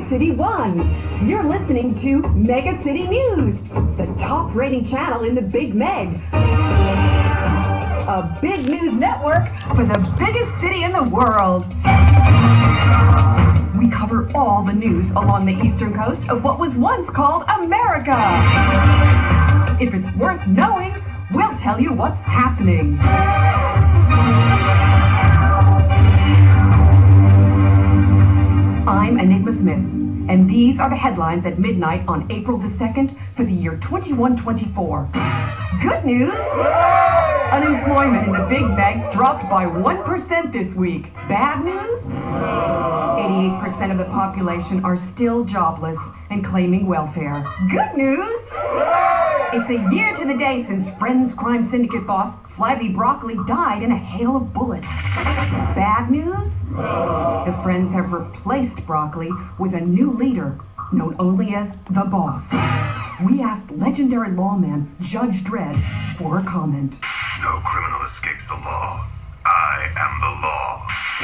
City 1. You're listening to Mega City News, the top rating channel in the Big Meg. A big news network for the biggest city in the world. We cover all the news along the eastern coast of what was once called America. If it's worth knowing, we'll tell you what's happening. I'm Enigma Smith, and these are the headlines at midnight on April the 2nd for the year 2124. Good news! Unemployment in the Big Meg dropped by 1% this week. Bad news? 88% of the population are still jobless and claiming welfare. Good news? It's a year to the day since Friends crime syndicate boss Flabby Broccoli died in a hail of bullets. Bad news? The Friends have replaced Broccoli with a new leader known only as the Boss. We asked legendary lawman Judge Dredd for a comment. No criminal escapes the law. I am the law.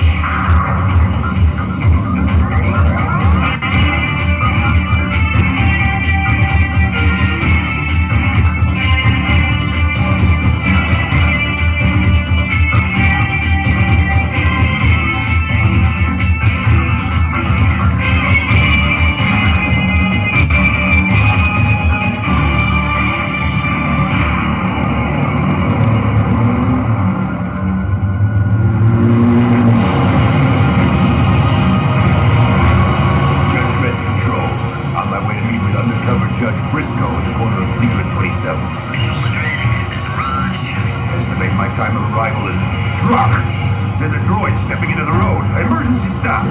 Judge Briscoe at the corner of Bleecker and 27th. Control the Dredd. There's a rush. Estimate my time of arrival is drop. There's a droid stepping into the road. Emergency stop.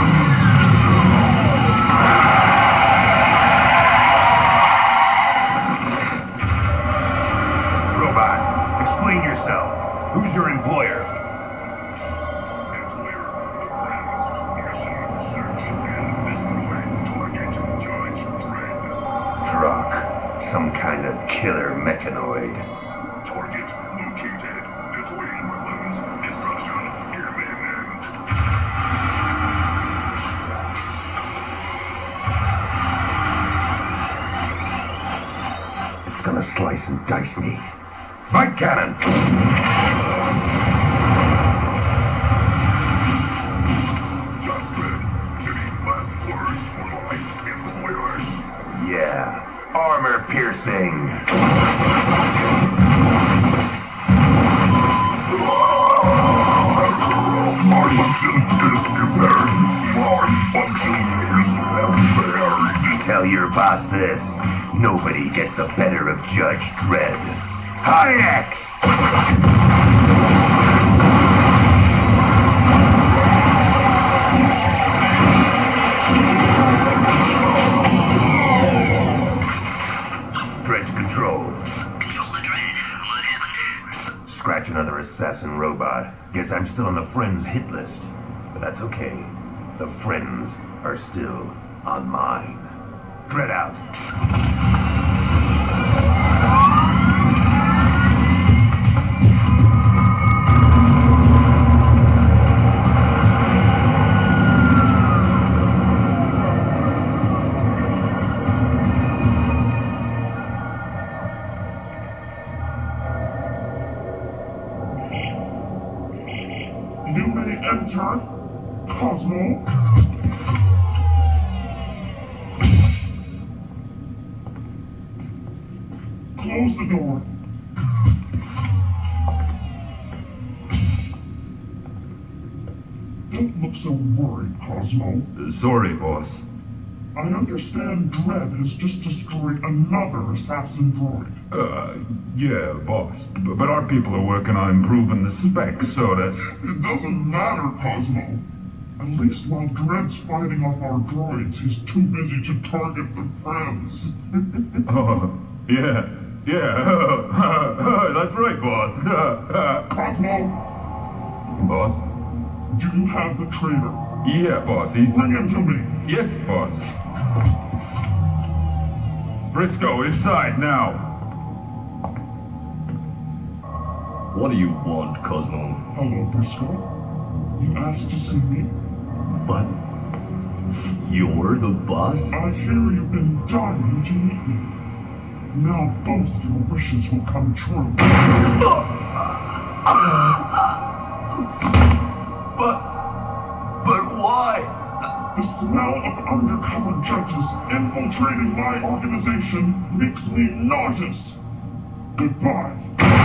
Robot, explain yourself. Who's your employer? Some kind of killer mechanoid. Target located. Deploying weapons. Destruction imminent. It's gonna slice and dice me. Light cannon! Judge Dredd, any last words for my employers? Yeah. Armor piercing. My function is impaired. My function is impaired. Tell your boss this. Nobody gets the better of Judge Dredd. Hi-X! Control the Dredd. What happened? Scratch another assassin robot. Guess I'm still on the Friends hit list. But that's okay. The Friends are still on mine. Dredd out. You may enter, Cosmo. Close the door. Don't look so worried, Cosmo. Sorry, boss. I understand Dredd has just destroyed another assassin droid. Yeah, boss. But our people are working on improving the specs so that... It doesn't matter, Cosmo. At least while Dredd's fighting off our droids, he's too busy to target the Friends. Oh, yeah. That's right, boss. Cosmo, Boss? do you have the traitor? Yeah, boss. He's... Bring him to me. Yes, boss. Briscoe, inside now. What do you want, Cosmo? Hello, Briscoe. You asked to see me? What? You're the boss? I hear you've been dying to meet me. Now both your wishes will come true. But why? The smell of undercover judges infiltrating my organization makes me nauseous. Goodbye.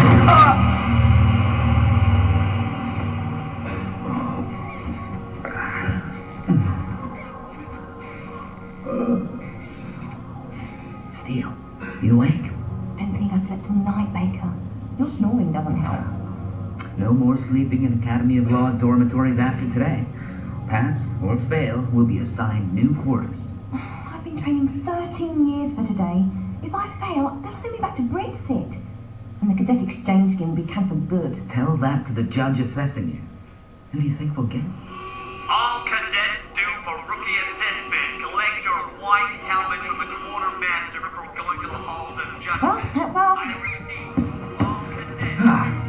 Steele, you awake? Don't think I slept all night, Baker. Your snoring doesn't help. No more sleeping in Academy of Law dormitories after today. Pass or fail will be assigned new quarters. I've been training 13 years for today. If I fail, they'll send me back to Bridgesit. And the cadet exchange scheme will be canned for good. Tell that to the judge assessing you. Who do you think will get? All cadets due for rookie assessment. Collect your white helmet from the quartermaster before going to the halls of justice. Well, that's us. I repeat, all cadets.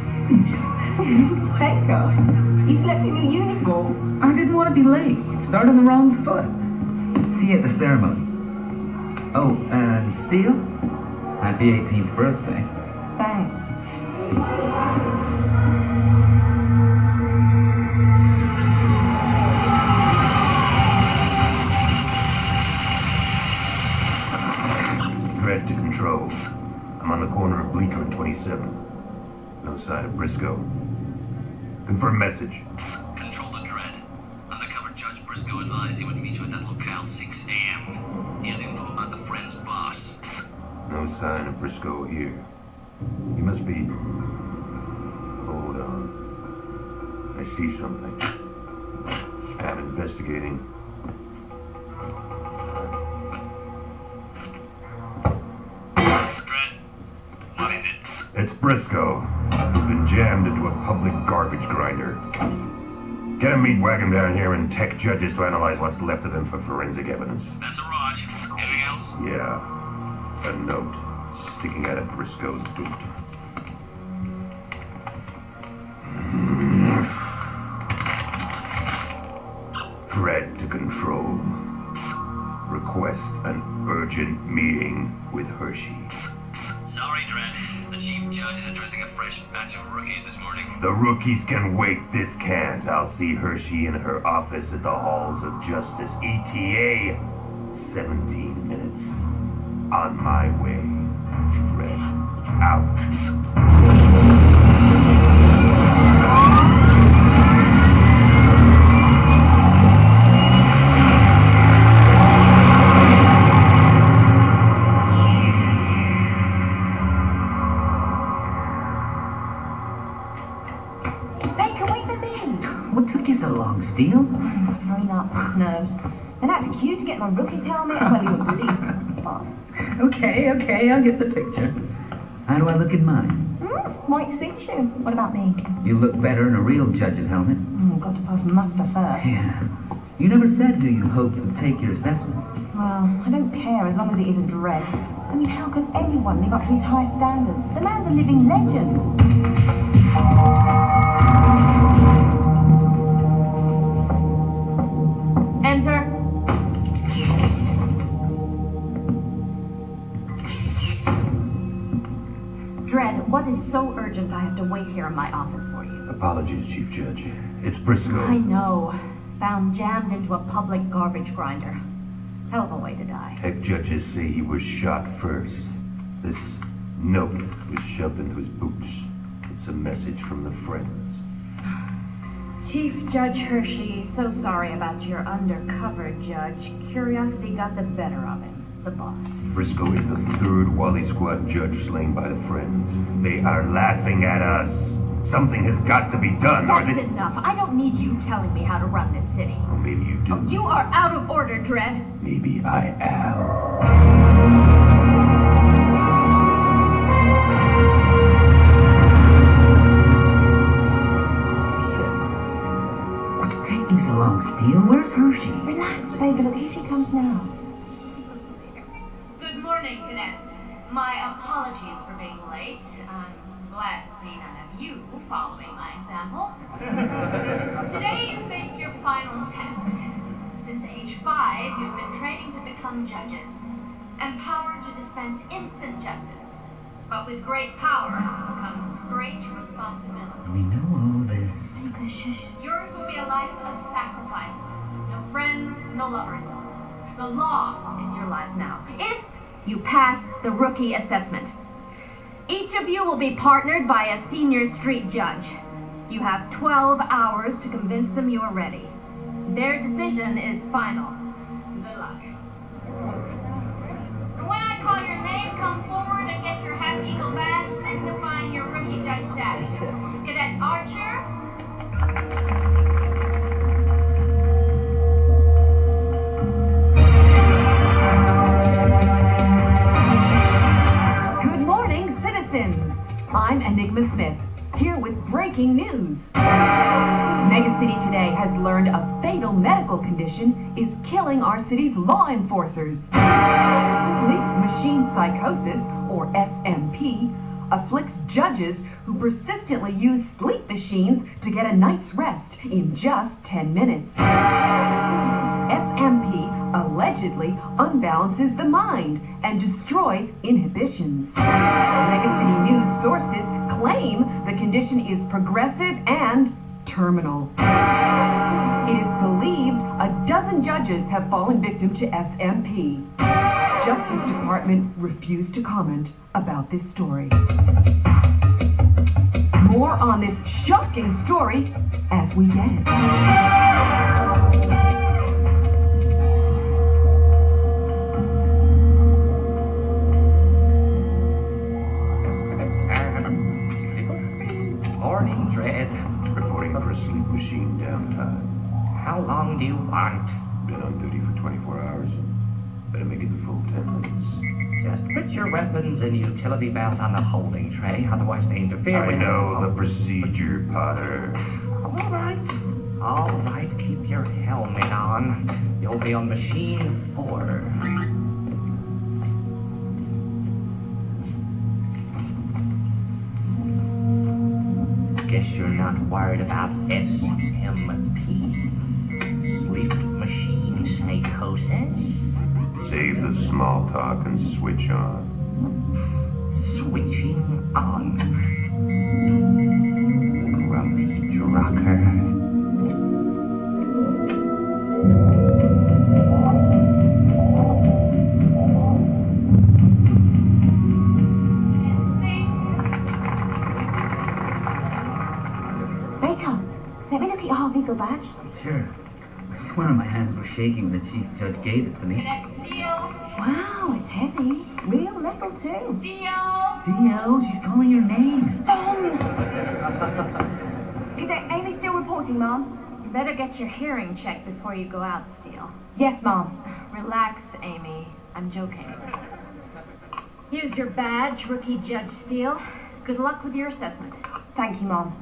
Baker, you slept in your uniform. I didn't want to be late. Start on the wrong foot. See you at the ceremony. Oh, Steele? Happy 18th birthday. Thanks. Dread to control. I'm on the corner of Bleecker and 27. No sign of Briscoe. Confirm message. Control to Dread. Undercover Judge Briscoe advised he would meet you at that locale 6 a.m. He has info about the Friends boss. No sign of Briscoe here. He must be... Hold on. I see something. I'm investigating. Dread, what is it? It's Briscoe. He's been jammed into a public garbage grinder. Get a meat wagon down here and tech judges to analyze what's left of him for forensic evidence. That's a Raj. Anything else? Yeah. A note sticking out of Briscoe's boot. Dread to control. Request an urgent meeting with Hershey. Sorry, Dread. The Chief Judge is addressing a fresh batch of rookies this morning. The rookies can wait, this can't. I'll see Hershey in her office at the Halls of Justice, ETA. 17 minutes. On my way. Dread out. What took you so long, Steele? Throwing up, nerves. Then I had to queue to get my rookie's helmet. Well, you would believe it. Okay, I'll get the picture. How do I look in mine? Might suit you. What about me? You look better in a real judge's helmet. Got to pass muster first. Yeah. You never said who you hoped would take your assessment. Well, I don't care as long as it isn't Dread. I mean, how could anyone live up to these high standards? The man's a living legend. Enter. Dread, what is so urgent I have to wait here in my office for you? Apologies, Chief Judge. It's Briscoe. I know. Found jammed into a public garbage grinder. Hell of a way to die. Tech judges say he was shot first. This note was shoved into his boots. It's a message from the Friends. Chief Judge Hershey, so sorry about your undercover judge. Curiosity got the better of him. The boss. Briscoe is the third Wally Squad judge slain by the Friends. They are laughing at us. Something has got to be done. That's enough. I don't need you telling me how to run this city. Or maybe you do. You are out of order, Dread. Maybe I am. What's taking so long, Steele? Where's Hershey? Relax, baby. Look, here she comes now. Good morning, cadets. My apologies for being late. I'm glad to see none of you following my example. Today you face your final test. Since age 5, you've been training to become judges, empowered to dispense instant justice. But with great power comes great responsibility. We know all this. Yours will be a life of sacrifice. No friends, no lovers. The law is your life now. If you pass the rookie assessment, each of you will be partnered by a senior street judge. You have 12 hours to convince them you are ready. Their decision is final. Good luck. When I call your name, come forward and get your Half Eagle badge signifying your rookie judge status. Cadet Archer. Good morning, citizens. I'm Enigma Smith, here with breaking news. Mega City today has learned a fatal medical condition is killing our city's law enforcers. Sleep machine psychosis, or SMP, afflicts judges who persistently use sleep machines to get a night's rest in just 10 minutes. SMP allegedly unbalances the mind and destroys inhibitions. Mega City News sources claim the condition is progressive and terminal. It is believed a dozen judges have fallen victim to SMP. Justice Department refused to comment about this story. More on this shocking story as we get it. Morning, Dredd. Reporting for sleep machine downtime. How long do you want? Been on duty for 24 hours. Better make it the full 10 minutes. Just put your weapons and utility belt on the holding tray, otherwise they interfere I with know the procedure, Potter. All right, keep your helmet on. You'll be on machine 4. Guess you're not worried about SMP. Sleep machine psychosis? Save the small talk and switch on. Switching on. Grumpy Drucker. Baker, let me look at your Half Eagle badge. Sure. I swear my hands were shaking when the chief judge gave it to me. Cadet Steele. Wow, it's heavy. Real metal too. Steele. Theo, she's calling your name. Stone! Cadet Amy still reporting, Mom? You better get your hearing checked before you go out, Steele. Yes, Mom. Relax, Amy. I'm joking. Here's your badge, Rookie Judge Steele. Good luck with your assessment. Thank you, Mom.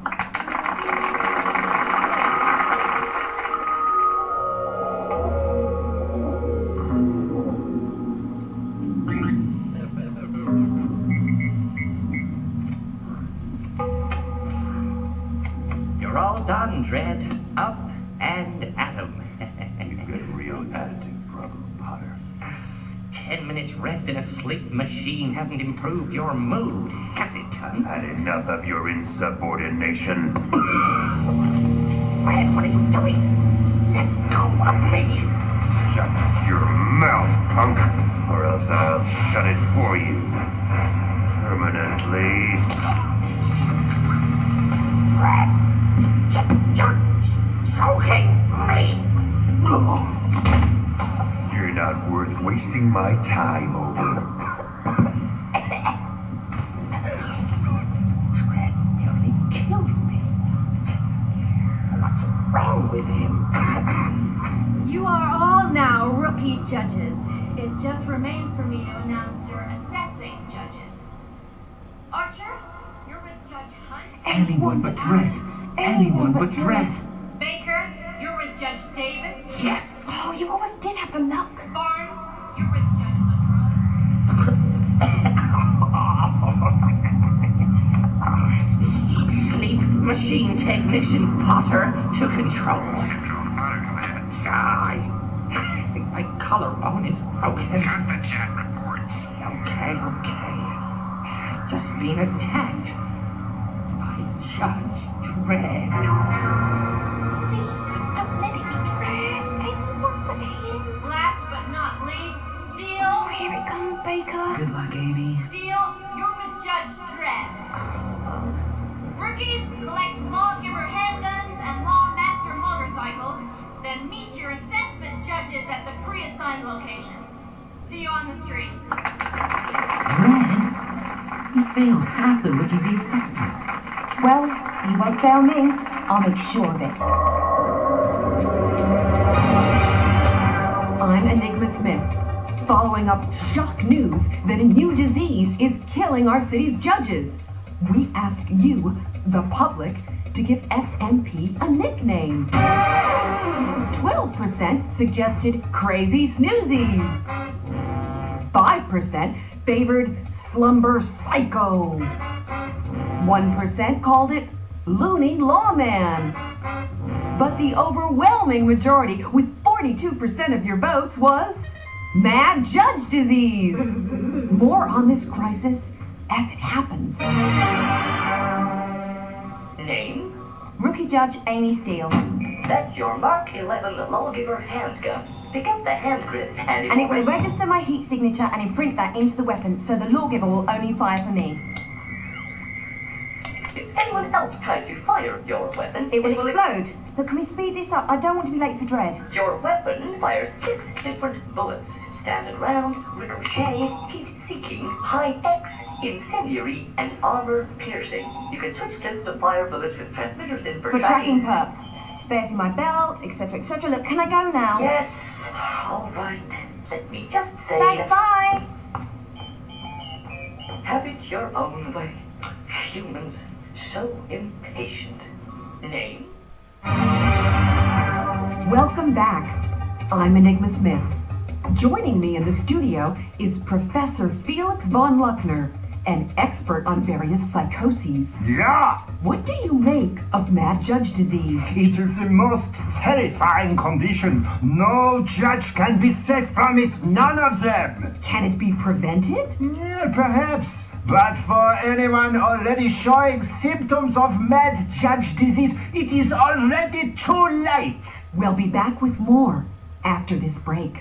You're all done, Dredd. Up and at 'em. You've got a real attitude problem, Potter. 10 minutes rest in a sleep machine hasn't improved your mood, has it, Ton? Had enough of your insubordination. Dredd, what are you doing? Let go of me. Shut your mouth, punk, or else I'll shut it for you. Permanently. Dredd, you're choking me. You're not worth wasting my time over. Dredd nearly killed me. What's wrong with him? You are all now rookie judges. It just remains for me to announce your assessing judges. Archer, you're with Judge Hunt. Anyone but Dredd. Anyone but Dredd. Baker, you're with Judge Davis. Yes. Oh, you always did have the luck. Barnes, you're with Judge Monroe. Sleep machine technician Potter to control. think my collarbone is broken. Cut the chat reports. Okay. Just being attacked by Judge Dredd. Please don't let it be Dredd. Anyone but him. Last but not least, Steel. Oh, here it comes, Baker. Good luck, Amy. Steel, you're with Judge Dredd. Rookies collect lawgiver handguns and lawmaster motorcycles, then meet your assessment judges at the pre-assigned locations. See you on the streets. Dredd? He fails half the rookies he assesses. Well, he won't fail me. I'll make sure of it. I'm Enigma Smith, following up shock news that a new disease is killing our city's judges. We ask you, the public, to give SMP a nickname. 12% suggested Crazy Snoozy. 5% favored Slumber Psycho. 1% called it Loony Lawman. But the overwhelming majority, with 42% of your votes, was Mad Judge Disease. More on this crisis as it happens. Name? Rookie Judge Amy Steele. That's your Mark 11 Lawgiver handgun. Pick up the hand grip and it will register my heat signature and imprint that into the weapon, so the lawgiver will only fire for me. If anyone else tries to fire your weapon, It will explode. Look, can we speed this up? I don't want to be late for Dredd. Your weapon fires 6 different bullets. Standard round, ricochet, heat-seeking, high-X, incendiary, and armor-piercing. You can switch clips to fire bullets with transmitters in for tracking perps. Spares in my belt, etc., etc. Look, can I go now? Yes. All right. Let me just say... Thanks, bye! Have it your own way. Humans, so impatient. Name? Welcome back. I'm Enigma Smith. Joining me in the studio is Professor Felix von Luckner, an expert on various psychoses. Yeah! What do you make of Mad Judge Disease? It is the most terrifying condition. No judge can be safe from it. None of them. Can it be prevented? Yeah, perhaps. But for anyone already showing symptoms of Mad Judge Disease, it is already too late. We'll be back with more after this break.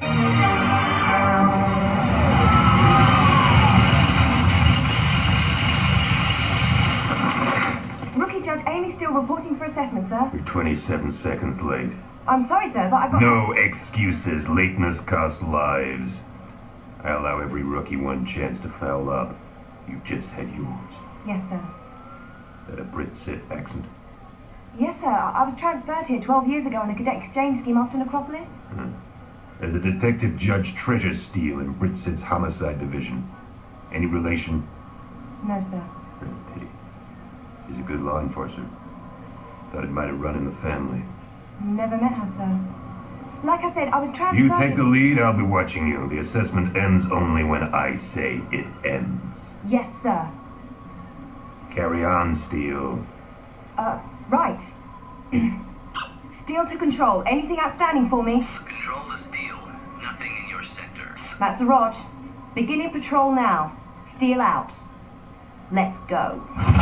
Rookie Judge Amy Steele reporting for assessment, sir. You're 27 seconds late. I'm sorry, sir, but I got... No excuses. Lateness costs lives. I allow every rookie one chance to foul up. You've just had yours. Yes, sir. That a Brit-Sit accent? Yes, sir. I was transferred here 12 years ago on a cadet exchange scheme after Necropolis. As a detective, Judge Treasure Steele in Brit-Sit's homicide division. Any relation? No, sir. Pity. He's a good law enforcer. Thought it might have run in the family. Never met her, sir. Like I said, I was transferred... You take the lead, I'll be watching you. The assessment ends only when I say it ends. Yes, sir. Carry on, Steele. Right. Steele to control. Anything outstanding for me? Control to Steel. Nothing in your sector. That's a Rog. Beginning patrol now. Steele out. Let's go.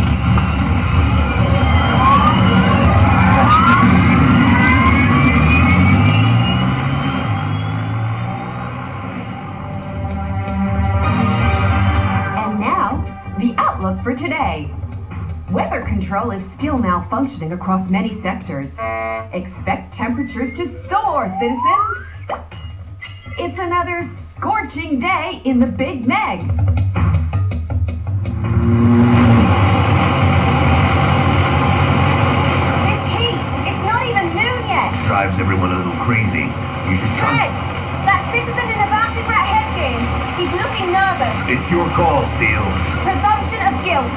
The outlook for today. Weather control is still malfunctioning across many sectors. Expect temperatures to soar, citizens. It's another scorching day in the Big Meg. This heat, it's not even noon yet. Drives everyone a little crazy. You should come. Dredd, that citizen in the bouncy brat headgear, he's looking nervous. It's your call, Steele. Presumption of guilt.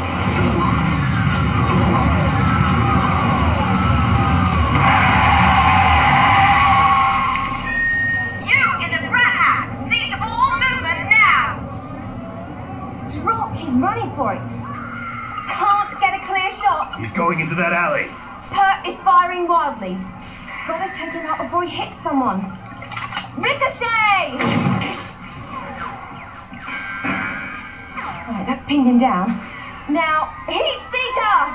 You in the brat hat! Cease all movement now! Drop, he's running for it. Can't get a clear shot. He's going into that alley. Pert is firing wildly. Gotta take him out before he hits someone. Ricochet! Right, that's pinned him down. Now, Heat Seeker!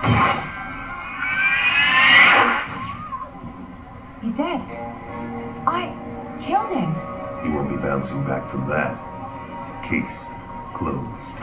He's dead. I killed him. He won't be bouncing back from that. Case closed.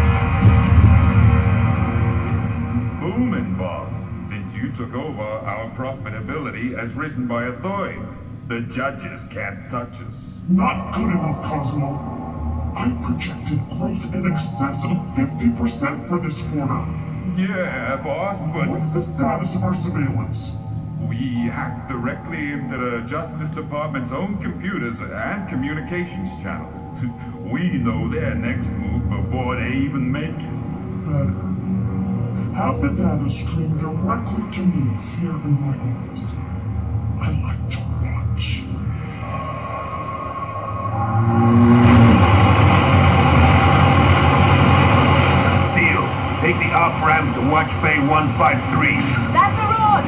Business is booming, boss. Since you took over, our profitability has risen by a third. The judges can't touch us. Not good enough, Cosmo. I projected growth in excess of 50% for this quarter. Yeah, boss, but... What's the status of our surveillance? We hacked directly into the Justice Department's own computers and communications channels. We know their next move before they even make it. Better. Have the data streamed directly to me here in my office. I like to watch. Steele, take the off-ramp to Watch Bay 153. That's a Raj!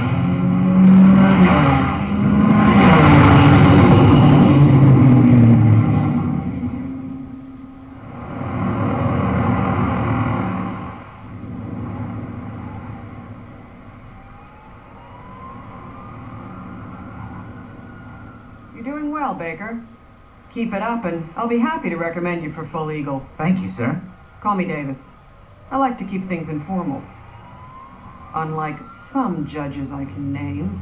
You're doing well, Baker. Keep it up, and I'll be happy to recommend you for Full Eagle. Thank you, sir. Call me Davis. I like to keep things informal. Unlike some judges I can name.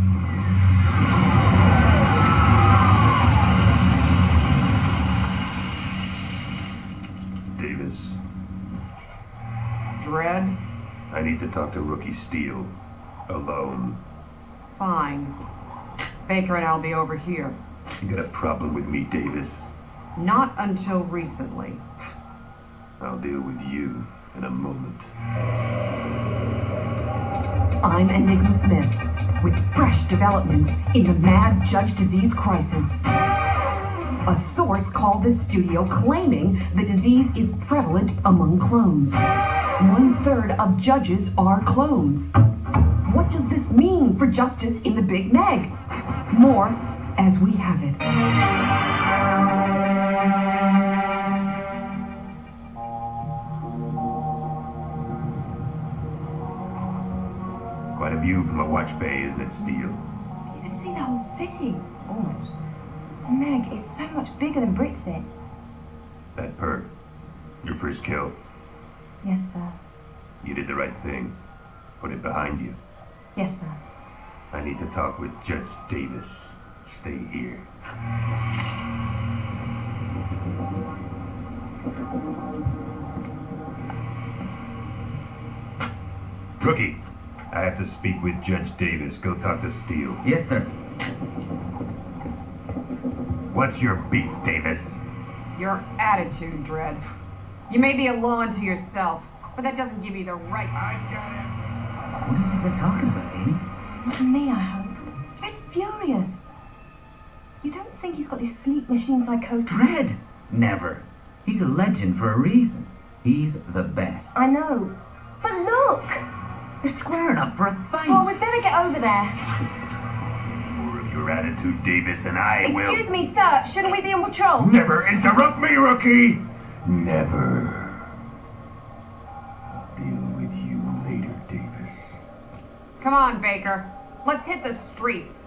Davis. Dredd? I need to talk to Rookie Steele. Alone. Fine. Baker and I'll be over here. You got a problem with me, Davis? Not until recently. I'll deal with you in a moment. I'm Enigma Smith, with fresh developments in the Mad Judge Disease crisis. A source called the studio claiming the disease is prevalent among clones. 1/3 of judges are clones. What does this mean for justice in the Big Meg? More as we have it. Quite a view from a watch bay, isn't it, Steele? You can see the whole city, almost. Meg, it's so much bigger than Britsit. That perk. Your first kill. Yes, sir. You did the right thing. Put it behind you. Yes, sir. I need to talk with Judge Davis. Stay here. Rookie, I have to speak with Judge Davis. Go talk to Steele. Yes, sir. What's your beef, Davis? Your attitude, Dredd. You may be a law unto yourself, but that doesn't give you the right. What do you think they're talking about, Amy? Not me, I hope. Dredd's furious. You don't think he's got this sleep machine psychosis? Dredd? Never. He's a legend for a reason. He's the best. I know. But look! They're squaring up for a fight. Oh, we'd better get over there. More of your attitude, Davis, and I will... Excuse me, sir. Shouldn't we be on patrol? Never interrupt me, Rookie! Never. I'll deal with you later, Davis. Come on, Baker. Let's hit the streets.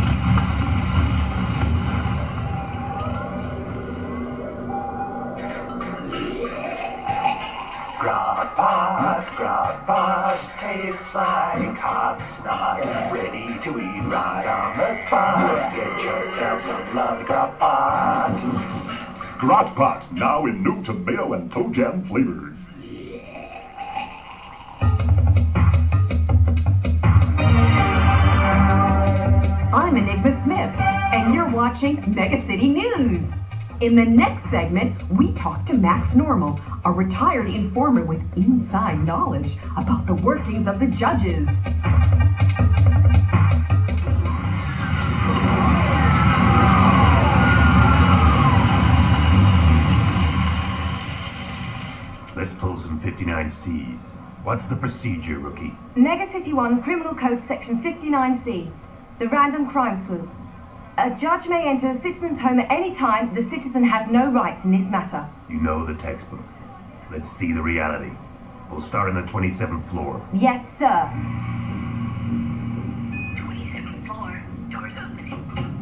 Grog pot, it's like hot snot, ready to eat right on the spot. Get yourself some lovely grog pot. Grog pot, now in new tomato and toe jam flavors. I'm Enigma Smith, and you're watching Mega City News. In the next segment, we talk to Max Normal, a retired informer with inside knowledge about the workings of the judges. Let's pull some 59Cs. What's the procedure, Rookie? Mega City 1, Criminal Code Section 59C. The random crime swoop. A judge may enter a citizen's home at any time. The citizen has no rights in this matter. You know the textbook. Let's see the reality. We'll start on the 27th floor. Yes, sir. 27th floor. Doors opening.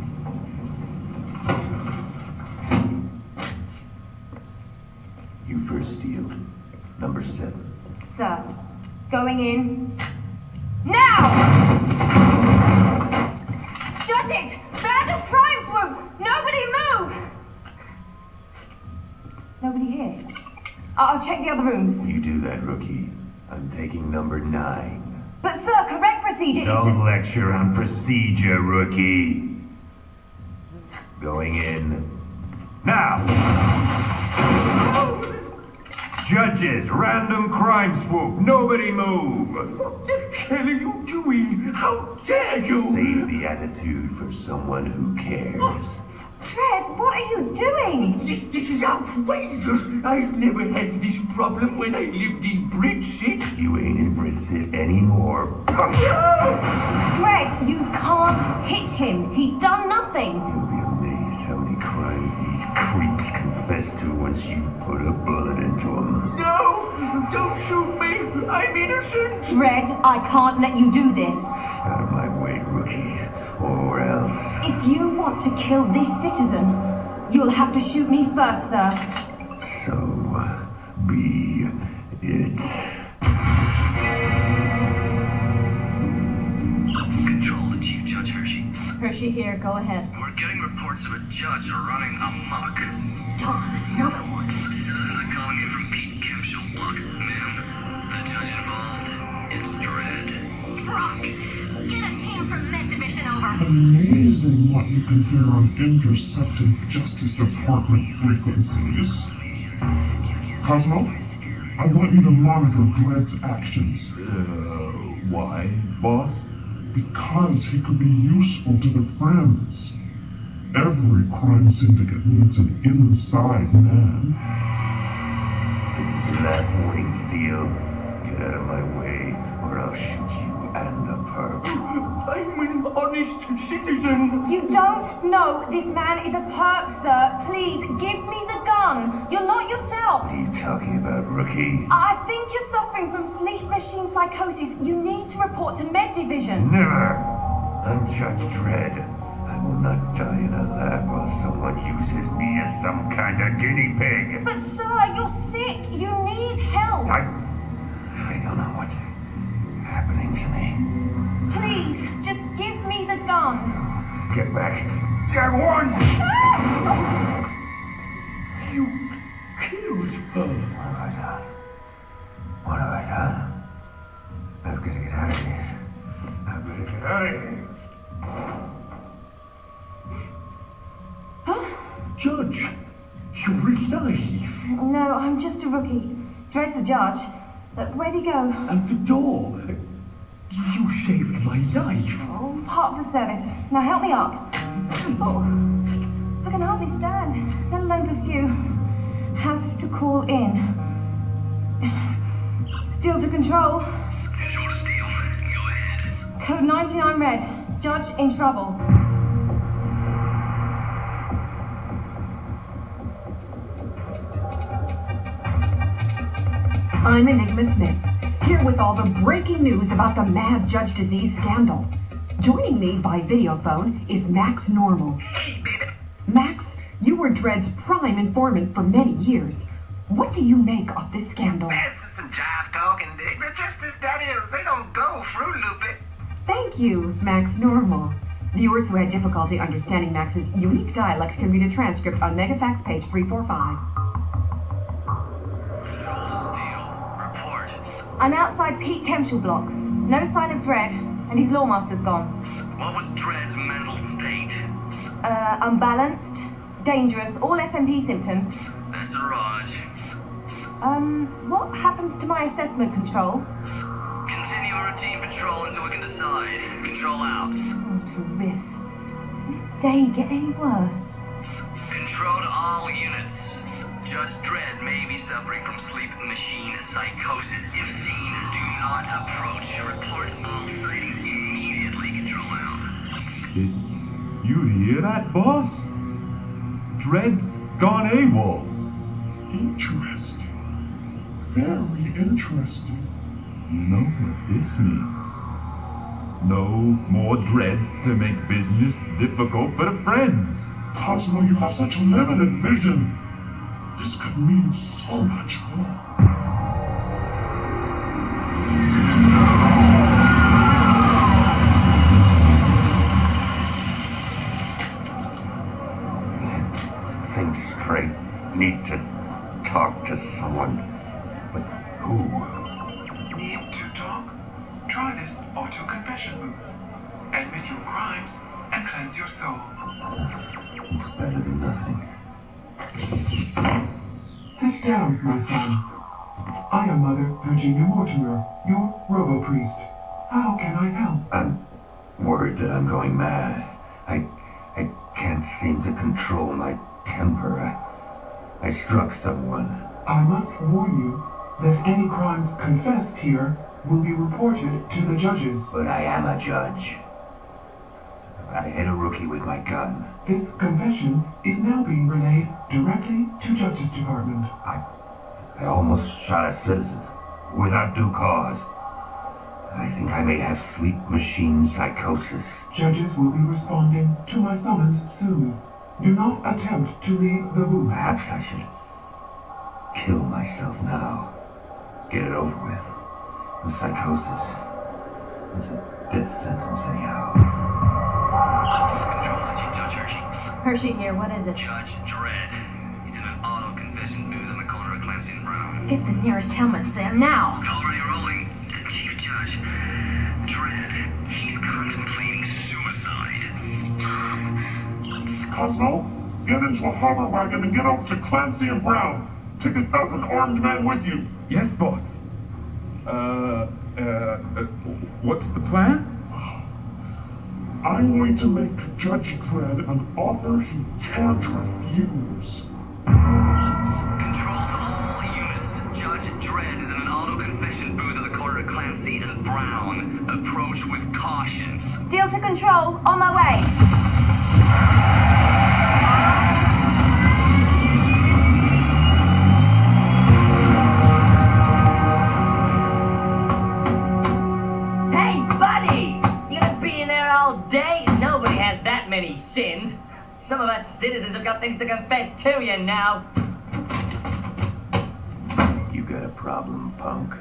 You first, Steele. Number 7. Sir, going in. Now! Judges! Random crime swoop! Nobody move! Nobody here. I'll check the other rooms. You do that, rookie. I'm taking number 9. But sir, correct procedure is Don't to... lecture on procedure, rookie. Going in. Now! Judges, random crime swoop. Nobody move. What the hell are you doing? How dare you? Save the attitude for someone who cares. Dredd, what are you doing? This is outrageous. I've never had this problem when I lived in Bridgesit. You ain't in Bridgesit anymore. Dredd, you can't hit him. He's done nothing. You'll be amazed how many crimes these creeps confess to once you've put a bullet into them. No! Don't shoot me! I'm innocent! Dredd, I can't let you do this. Out of my way, rookie. Or else... If you want to kill this citizen, you'll have to shoot me first, sir. So be it. Control to Chief Judge Hershey. Hershey here, go ahead. We're getting reports of a judge running amok. Darn, another one. Citizens are calling in from Pete Kempshell block. Ma'am, the judge involved, it's Dredd. Drunk! Get a team from Med Division over. Amazing what you can hear on intercepted Justice Department frequencies. Cosmo, I want you to monitor Dredd's actions. Why, boss? Because he could be useful to the Friends. Every crime syndicate needs an inside man. This is your last warning, Steele. Get out of my way, or I'll shoot you and the perp. I'm an honest citizen. You don't know this man is a perp, sir. Please, give me the gun. You're not yourself. What are you talking about, rookie? I think you're suffering from sleep machine psychosis. You need to report to Med Division. Never! I'm Judge Dredd. I will not die in a lab while someone uses me as some kind of guinea pig. But sir, you're sick. You need help. I don't know what's happening to me. Please, just give me the gun. Get back. Jack one! You killed her. What have I done? What have I done? I've got to get out of here. I've got to get out of here. Judge, you're alive. No, I'm just a rookie. Dredd's the judge. Where'd he go? At the door. You saved my life. Oh, part of the service. Now help me up. Oh, I can hardly stand, let alone pursue. Have to call in. Steele to control. Control to Steele. Go ahead. Code 99 red. Judge in trouble. I'm Enigma Smith, here with all the breaking news about the Mad Judge Disease scandal. Joining me by video phone is Max Normal. Hey, baby. Max, you were Dredd's prime informant for many years. What do you make of this scandal? That's just some jive talking, Dick. The justice that is, they don't go Fruit Loopy. Thank you, Max Normal. Viewers who had difficulty understanding Max's unique dialect can read a transcript on Megafax page 345. Control to Steele. Report. I'm outside Pete Kempshell block. No sign of Dredd, and his lawmaster's gone. What was Dredd's mental state? Unbalanced, dangerous, all SMP symptoms. That's a Raj. What happens to my assessment control? Continue a routine patrol until we can decide. Control out. Oh, to Riff. Can this day get any worse? Control to all units. Judge Dredd may be suffering from sleep machine psychosis. If seen, do not approach. Report all sightings immediately. Control out. You hear that, boss? Dredd's gone AWOL. Interesting. Very interesting. You know what this means? No more Dredd to make business difficult for the Friends. Cosmo, you have such limited vision. This could mean so much more. Think straight. Need to talk to someone. But who? Need to talk? Try this auto confession booth. Admit your crimes and cleanse your soul. It's better than nothing. Sit down, my son. I am Mother Virginia Mortimer, your robo-priest. How can I help? I'm worried that I'm going mad. I can't seem to control my temper. I struck someone. I must warn you that any crimes confessed here will be reported to the judges. But I am a judge. I hit a rookie with my gun. This confession is now being relayed directly to Justice Department. I almost shot a citizen without due cause. I think I may have sleep machine psychosis. Judges will be responding to my summons soon. Do not attempt to leave the booth. Perhaps I should kill myself now. Get it over with. The psychosis is a death sentence anyhow. Control, Chief Judge Hershey. Hershey here, what is it? Judge Dredd. He's in an auto confession booth on the corner of Clancy and Brown. Get the nearest helmet stand now. Already rolling. Chief Judge, Dredd, he's contemplating suicide. Cosmo, get into a hover wagon and get over to Clancy and Brown. Take a dozen armed men with you. Yes, boss. What's the plan? I'm going to make Judge Dredd an offer he can't refuse. Control to all units. Judge Dredd is in an auto confession booth at the corner of Clancy and Brown. Approach with caution. Steel to control, on my way. Hey, buddy! You gonna be in there all day? Nobody has that many sins. Some of us citizens have got things to confess to, you know. You got a problem, punk?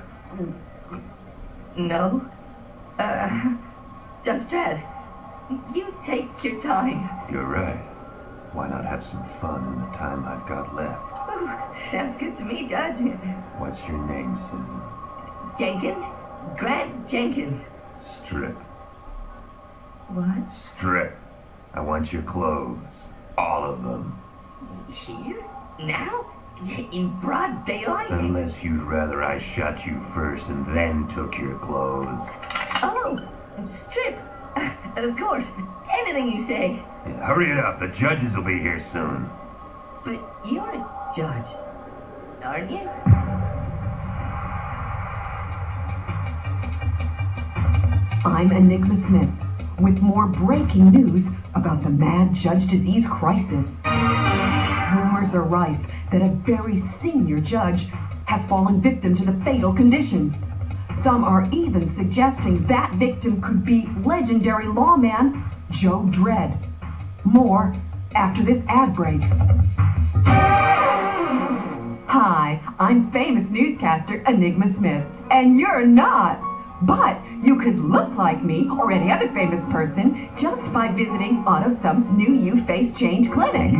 No. Judge Dredd, you take your time. You're right. Why not have some fun in the time I've got left? Ooh, sounds good to me, Judge. What's your name, citizen? Jenkins? Grant Jenkins. Strip. What? Strip. I want your clothes. All of them. Here? Now? In broad daylight? Unless you'd rather I shot you first and then took your clothes. Oh, strip. Of course. Anything you say. Yeah, hurry it up. The judges will be here soon. But you're a judge, aren't you? I'm Enigma Smith with more breaking news about the mad Judge Disease crisis. Rumors are rife that a very senior judge has fallen victim to the fatal condition. Some are even suggesting that victim could be legendary lawman Joe Dredd. More after this ad break. Hi, I'm famous newscaster Enigma Smith, and you're not. But you could look like me or any other famous person just by visiting AutoSum's new You Face Change Clinic.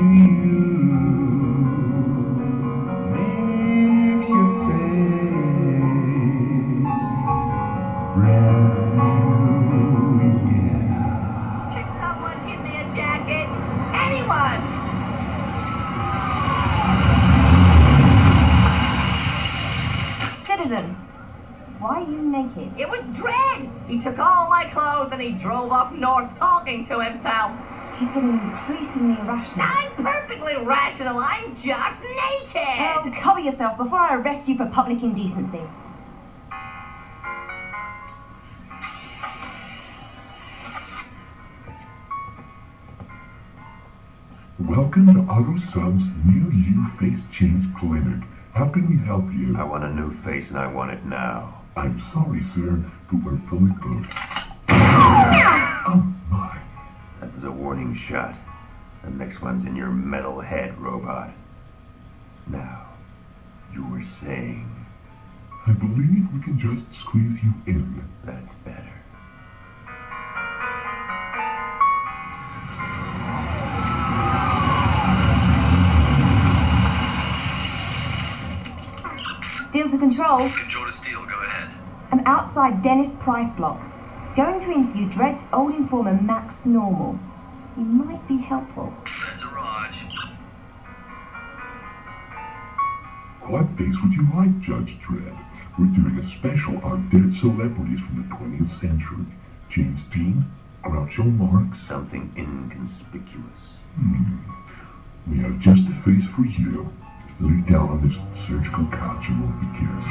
Makes your face brand new, yeah. Can someone give me a jacket? Anyone! Citizen, why are you naked? It was Dredd! He took all my clothes and he drove off north talking to himself. He's getting increasingly irrational. I'm perfectly rational. I'm just naked! Oh, cover yourself before I arrest you for public indecency. Welcome to Auto Sub's new U-Face Change Clinic. How can we help you? I want a new face and I want it now. I'm sorry, sir, but we're fully booked. Oh my. That was a warning shot. The next one's in your metal head, robot. Now, you were saying... I believe we can just squeeze you in. That's better. Steel to control. Control to Steel, go ahead. I'm outside Dennis Price block. Going to interview Dredd's old informer Max Normal. He might be helpful. That's a Raj. What face would you like, Judge Dredd? We're doing a special on dead celebrities from the 20th century. James Dean, Groucho Marx. Something inconspicuous. We have just the face for you. Lay down on this surgical couch and we'll begin.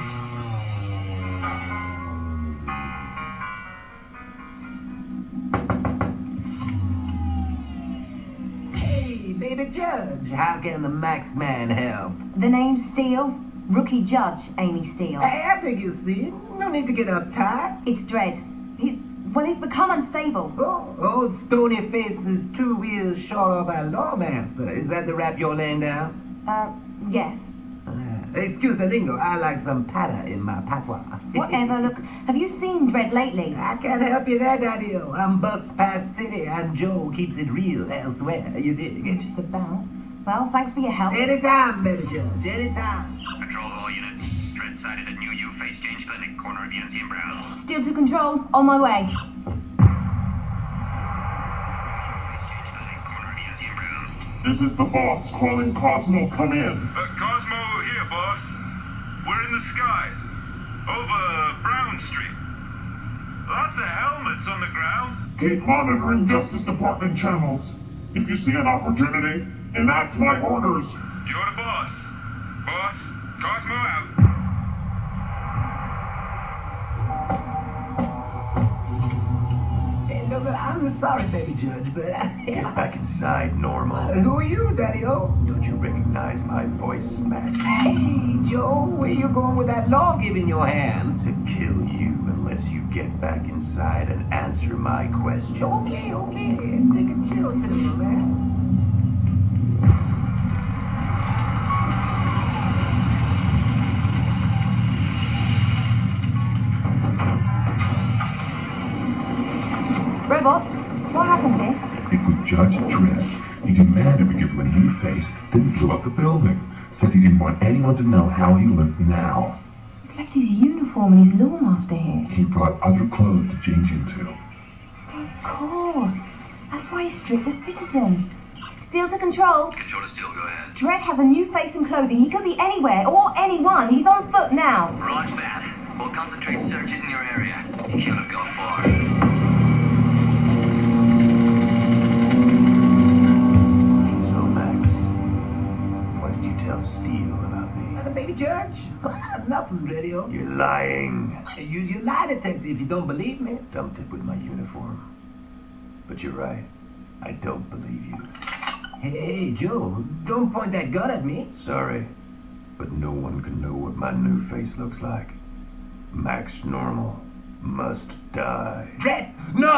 Hey, baby judge, how can the Max man help? The name's Steele. Rookie judge, Amy Steele. Hey, I think you see. No need to get uptight. It's Dredd. He's become unstable. Oh, old stony face is 2 wheels short of a lawmaster. Is that the rap you're laying down? Yes. Excuse the lingo. I like some patter in my patois. Whatever. Look, have you seen Dredd lately? I can't help you there, Daddy-O. I'm bus past city and Joe keeps it real elsewhere. You dig? Just about. Well, thanks for your help. Anytime, baby judge. Anytime. Control all units. Dredd sighted at new U-Face Change Clinic, corner of Yancey and Brown. Steel to control. On my way. This is the boss calling Cosmo. Come in. Cosmo here, boss. We're in the sky. Over Brown Street. Lots of helmets on the ground. Keep monitoring Justice Department channels. If you see an opportunity, enact my orders. You're the boss. Boss, Cosmo out. Look, I'm sorry, baby judge, but Get back inside, Normal. Who are you, Daddy-O? Don't you recognize my voice, Max? Hey, Joe, where you going with that log in your hand? To kill you unless you get back inside and answer my questions. Okay. Take a chill to me, man. Robot, what happened here? It was Judge Dredd. He demanded we give him a new face, then he blew up the building. Said he didn't want anyone to know how he lived now. He's left his uniform and his lawmaster here. He brought other clothes to change into. Of course. That's why he stripped the citizen. Steel to control. Control to Steel, go ahead. Dredd has a new face and clothing. He could be anywhere or anyone. He's on foot now. Roger that. We'll concentrate searches in your area. You can't have gone far. Tell Steele about me. The baby judge? Nothing, Radio. You're lying. Use your lie detector if you don't believe me. Dumped it with my uniform. But you're right. I don't believe you. Hey, Joe, don't point that gun at me. Sorry, but no one can know what my new face looks like. Max Normal must die. Dredd, no!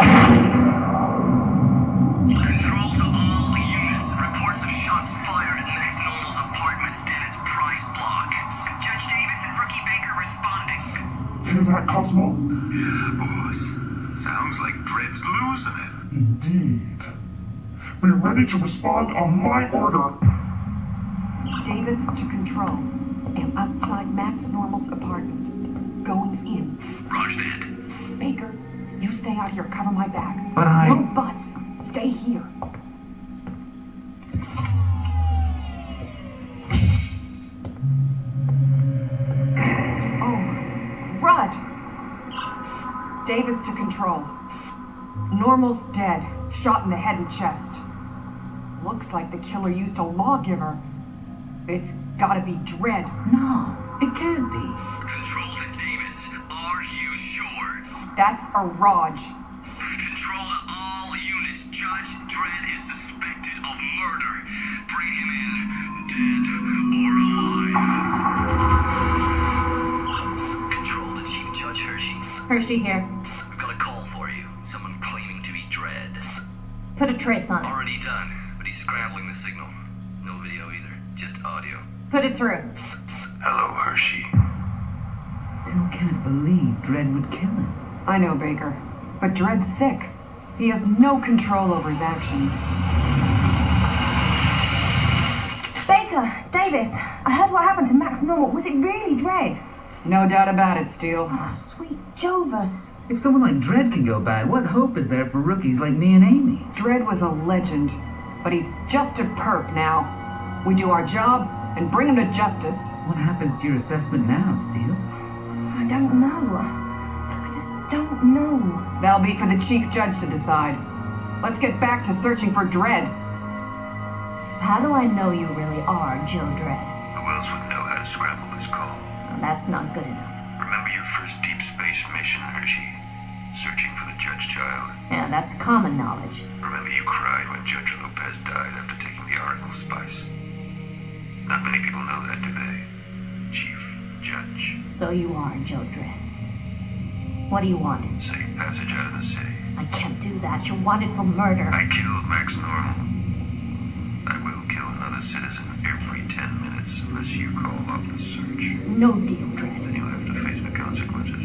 Control to all units. Reports of shots fired at Max Normal's apartment, Dennis Price block. Judge Davis and Rookie Baker responding. Hear that, Cosmo? Yeah, boss. Sounds like Dredd's losing it. Indeed. Be ready to respond on my order. Davis to control. Am outside Max Normal's apartment. Going in. Roger that. Baker, you stay out here. Cover my back. But I... No buts. Stay here. Oh, Rudd! Davis to control. Normal's dead. Shot in the head and chest. Looks like the killer used a lawgiver. It's gotta be Dredd. No, it can't be. Control to Davis. Are you sure? That's a Raj. Control to all units. Judge Dredd is suspected of murder. Bring him in, dead or alive. Control to Chief Judge Hershey. Hershey here. We've got a call for you. Someone claiming to be Dredd. Put a trace on it. Already done, but he's scrambling the signal. No video either, just audio. Put it through. Hello, Hershey. Still can't believe Dredd would kill him. I know, Baker. But Dredd's sick. He has no control over his actions. Baker, Davis, I heard what happened to Max Normal. Was it really Dredd? No doubt about it, Steele. Oh, sweet Jovus. If someone like Dredd can go bad, what hope is there for rookies like me and Amy? Dredd was a legend, but he's just a perp now. We do our job and bring him to justice. What happens to your assessment now, Steele? I don't know. I just don't know. That'll be for the Chief Judge to decide. Let's get back to searching for Dredd. How do I know you really are Joe Dredd? Who else would know how to scramble this call? Well, that's not good enough. Remember your first deep space mission, Hershey? Searching for the Judge child? Yeah, that's common knowledge. Remember you cried when Judge Lopez died after taking the Oracle spice? Not many people know that, do they? Chief Judge. So you are Joe Dredd. What do you want? Safe passage out of the city. I can't do that. You're wanted for murder. I killed Max Normal. I will kill another citizen every 10 minutes unless you call off the search. No deal, Dredd. Then you'll have to face the consequences.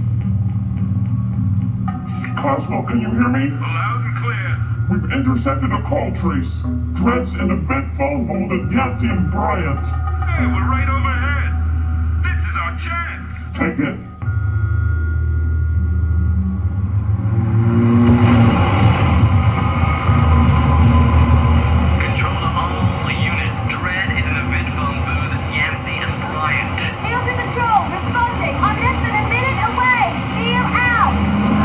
Cosmo, can you hear me? Loud and clear. We've intercepted a call trace. Dredd's in a vent phone booth at Yancey and Bryant. Hey, we're right overhead. This is our chance. Take it. Control to all units. Dredd is in a vid phone booth at Yancey and Bryant. Steel to control, responding. I'm less than a minute away. Steel out.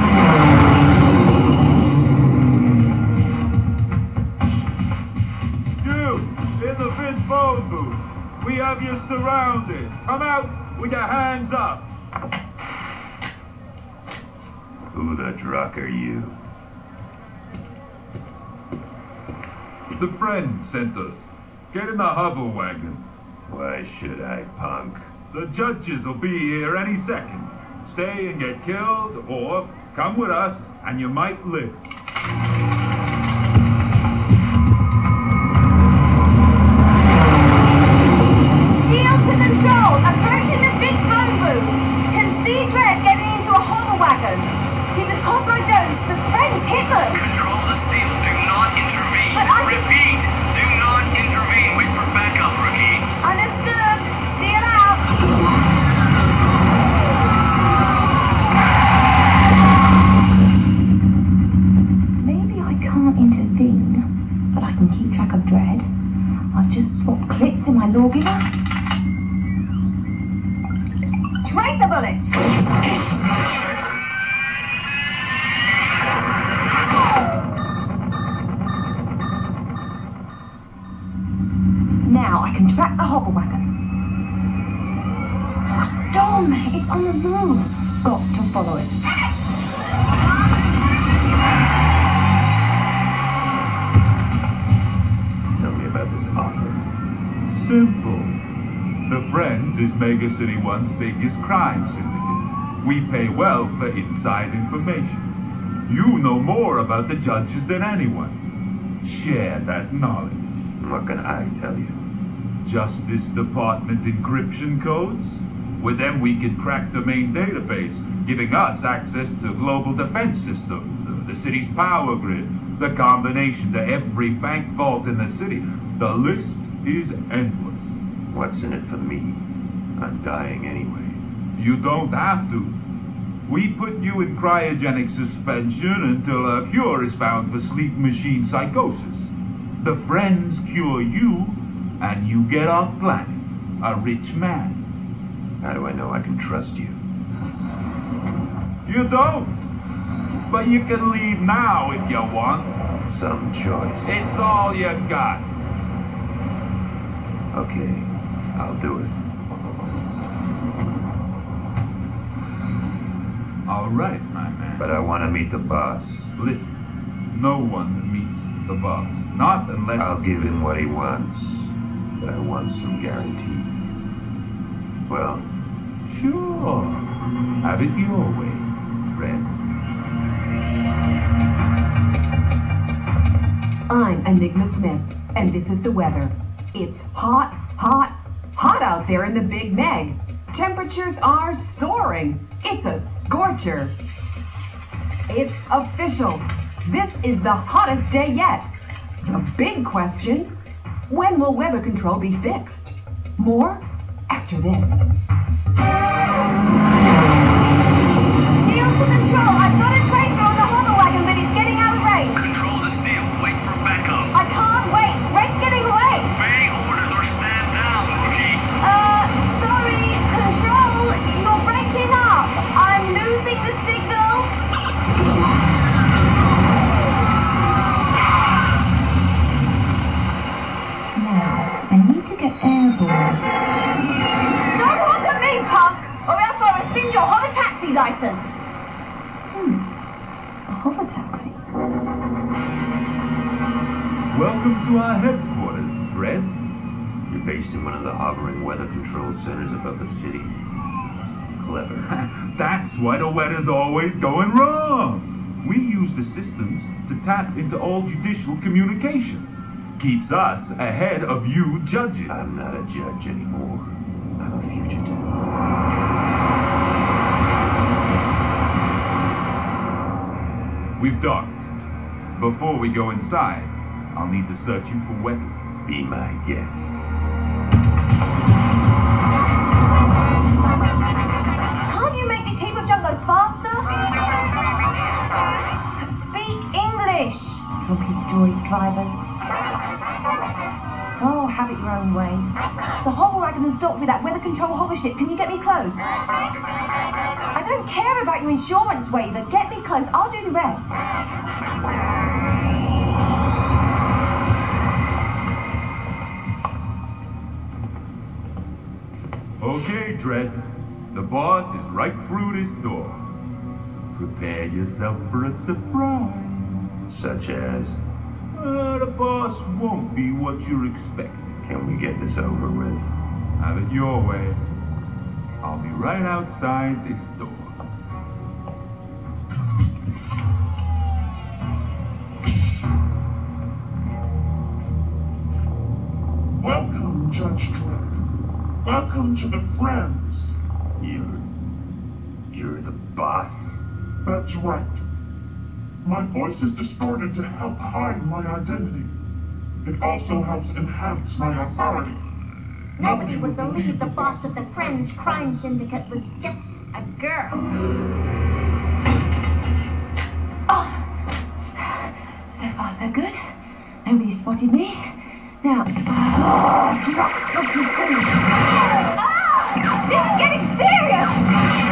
You, in the vid phone booth. We have you surrounded. Come out with your hands up. Who the druck are you? The friend sent us. Get in the hover wagon. Why should I, punk? The judges will be here any second. Stay and get killed, or come with us and you might live. Steel to control, approaching the big phone booth. Can see Dredd getting into a hover wagon. He's with Cosmo Jones, the friend's hitman. Control to Steel. Do not intervene. But I- Repeat. Do not intervene. Wait for backup, rookie. Understood. Steel out. Maybe I can't intervene, but I can keep track of Dredd. I've just swapped clips in my lawgiver. Tracer bullet! Now I can track the hover wagon. Oh, Storm! It's on the move. Got to follow it. Tell me about this offer. Simple. The Friends is Mega City 1's biggest crime syndicate. We pay well for inside information. You know more about the judges than anyone. Share that knowledge. What can I tell you? Justice Department encryption codes? With them we can crack the main database, giving us access to global defense systems, the city's power grid, the combination to every bank vault in the city. The list is endless. What's in it for me? I'm dying anyway. You don't have to. We put you in cryogenic suspension until a cure is found for sleep machine psychosis. The Friends cure you, and you get off planet, a rich man. How do I know I can trust you? You don't. But you can leave now if you want. Some choice. It's all you got. Okay, I'll do it. All right, my man. But I want to meet the boss. Listen, no one meets the boss. Not unless... I'll give him what he wants, but I want some guarantees. Well, Sure. Have it your way, Dredd. I'm Enigma Smith, and this is the weather. It's hot, hot, hot out there in the Big Meg. Temperatures are soaring. It's a scorcher. It's official. This is the hottest day yet. The big question, when will weather control be fixed? More after this. Steel to control. I've got a tracer on the hover wagon, but it's getting out of range. Control to Steel. Wait for backup. I can't wait. Dread's getting away. Obey orders or stand down, rookie. Sorry. Control, you're breaking up. I'm losing the signal. Now, I need to get airborne. Don't look at me, punk, or else I'll rescind your hover taxi license. A hover taxi. Welcome to our headquarters, Dredd. You're based in one of the hovering weather control centers above the city. Clever. That's why the weather's always going wrong. We use the systems to tap into all judicial communications. Keeps us ahead of you judges. I'm not a judge anymore. I'm a fugitive. We've docked. Before we go inside, I'll need to search you for weapons. Be my guest. Can't you make this heap of junk go faster? Speak English. Drunken droid drivers. Oh, have it your own way. The hover wagon has docked with that weather control hover ship. Can you get me close? I don't care about your insurance waiver. Get me close. I'll do the rest. Okay, Dredd. The boss is right through this door. Prepare yourself for a surprise. Such as? The boss won't be what you're expecting. Can we get this over with? Have it your way. I'll be right outside this door. Welcome, Judge Dredd. Welcome to the Friends. You're the boss? That's right. My voice is distorted to help hide my identity. It also helps enhance my authority. Nobody would believe the boss of the Friends crime syndicate was just a girl. So far, so good. Nobody spotted me. Now, Drock spoke too soon. This is getting serious!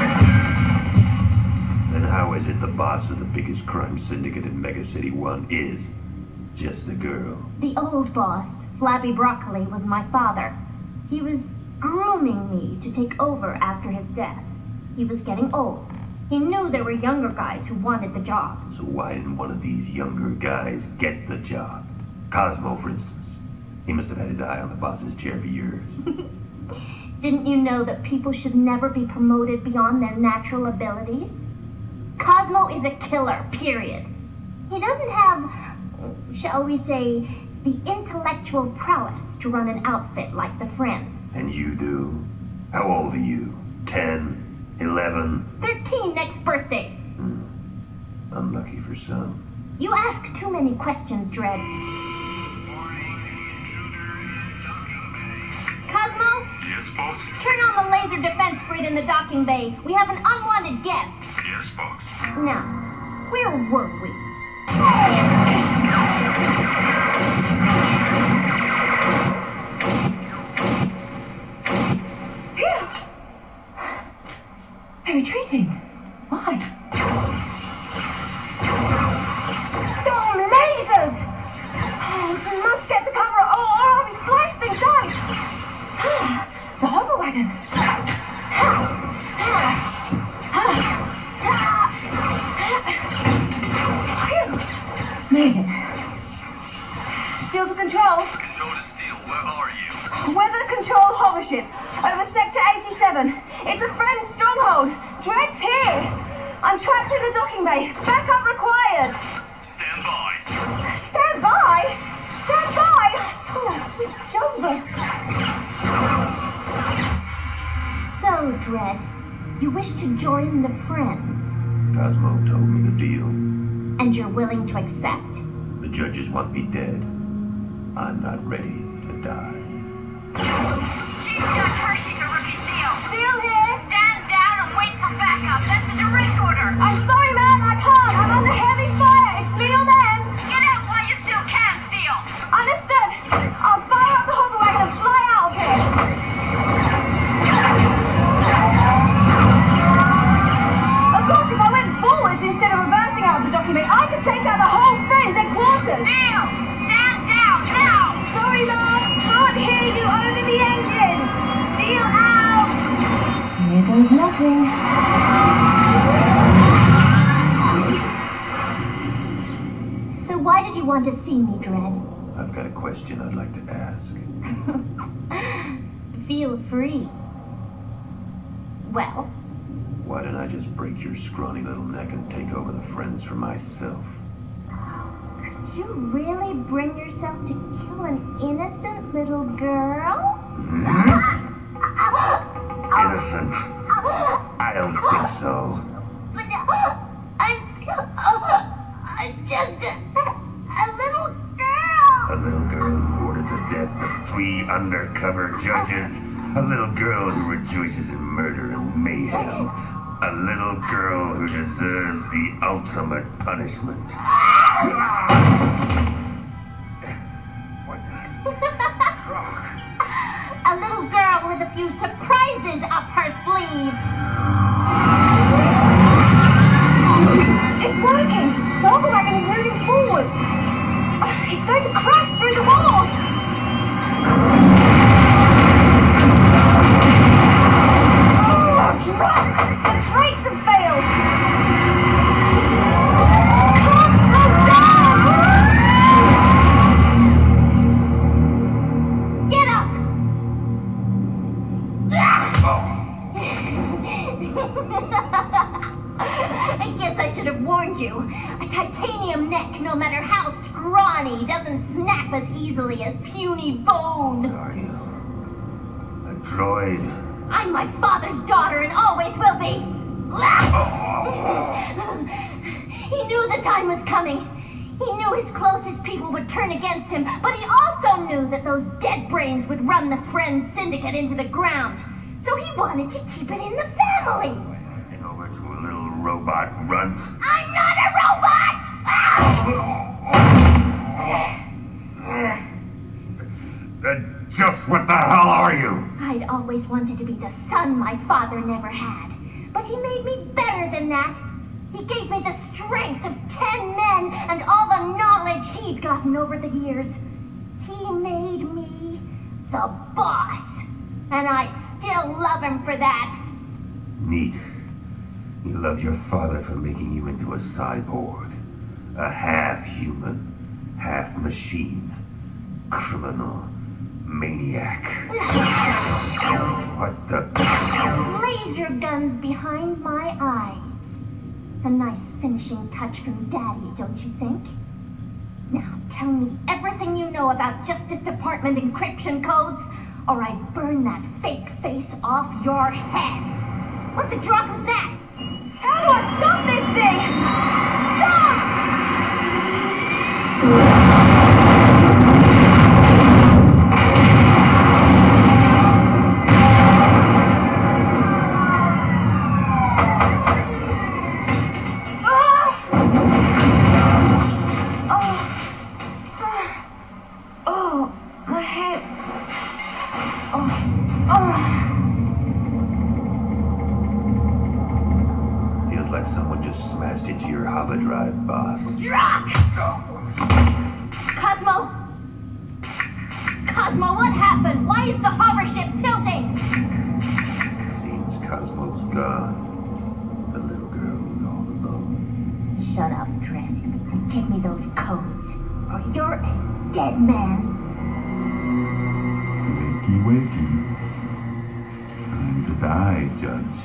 Then how is it the boss of the biggest crime syndicate in Mega City 1 is just a girl? The old boss, Flabby Broccoli, was my father. He was grooming me to take over after his death. He was getting old. He knew there were younger guys who wanted the job. So why didn't one of these younger guys get the job? Cosmo, for instance. He must have had his eye on the boss's chair for years. Didn't you know that people should never be promoted beyond their natural abilities? Cosmo is a killer, period. He doesn't have, shall we say, the intellectual prowess to run an outfit like the Friends. And you do? How old are you? 10? 11? 13 next birthday. Unlucky for some. You ask too many questions, Dredd. Cosmo? Yes, boss? Turn on the laser defense grid in the docking bay. We have an unwanted guest. Yes, boss. Now, where were we? They're retreating. Why? Storm lasers! We must get to cover or I'll be sliced and diced! The hover wagon. Made it. It's a friend's stronghold. Dred's here. I'm trapped in the docking bay. Backup required. Stand by. Stand by? Stand by? Oh, sweet Jovus. So, Dred, you wish to join the Friends, Cosmo told me the deal. and you're willing to accept? The judges want me dead. I'm not ready to die. Chief Judge Hershey to Rookie Steele. Steele here. Stand down and wait for backup. That's a direct order. I'm sorry, man. I can't. I'm under heavy fire. It's me or them. Get out while you still can, Steele. Understood. I'll fire up the hover wagon and fly out of here. Of course, if I went forwards instead of reversing out of the docking bay, I could take out the whole Friends headquarters. Steele, stand down now. Sorry, love. Can't hear you over the engines. Steele out. Here goes nothing. So why did you want to see me, Dred? I've got a question I'd like to ask. Feel free. Well, Why didn't I just break your scrawny little neck and take over the Friends for myself? could you really bring yourself to kill an innocent little girl? Innocent? I don't think so. I'm just a little girl. A little girl who ordered the deaths of 3 undercover judges. A little girl who rejoices in murder and mayhem. A little girl who deserves the ultimate punishment. What the truck? A little girl with a few surprises up her sleeve. It's working. The hover wagon is moving forwards. It's going to crash through the wall. Oh, drunk! The brakes have failed. Can't slow down. Get up! I guess I should have warned you. A titanium neck, no matter how scrawny, doesn't snap as easily as puny bone. Are you a droid? I'm my father's daughter and always will be. He knew the time was coming. He knew his closest people would turn against him, but he also knew that those dead brains would run the Friends Syndicate into the ground. So he wanted to keep it in the family. And over to a little robot runt. I'm not a robot! Then just what the hell are you? I'd always wanted to be the son my father never had. But he made me better than that. He gave me the strength of 10 men and all the knowledge he'd gotten over the years. He made me the boss. And I still love him for that. Neat. You love your father for making you into a cyborg. A half-human, half-machine. Criminal. Maniac. What the... Laser guns behind my eyes. A nice finishing touch from Daddy, don't you think? Now tell me everything you know about Justice Department encryption codes, or I burn that fake face off your head. What the drop was that? How do I stop this thing? Stop! Oh, my head. Feels like someone just smashed into your hover drive, boss. Drock! Cosmo! Cosmo, what happened? Why is the hover ship tilting? Seems Cosmo's gone. The little girl's all alone. Shut up, Dred, and give me those codes, or you're a dead man. Wakey, wakey. Time to die, Judge.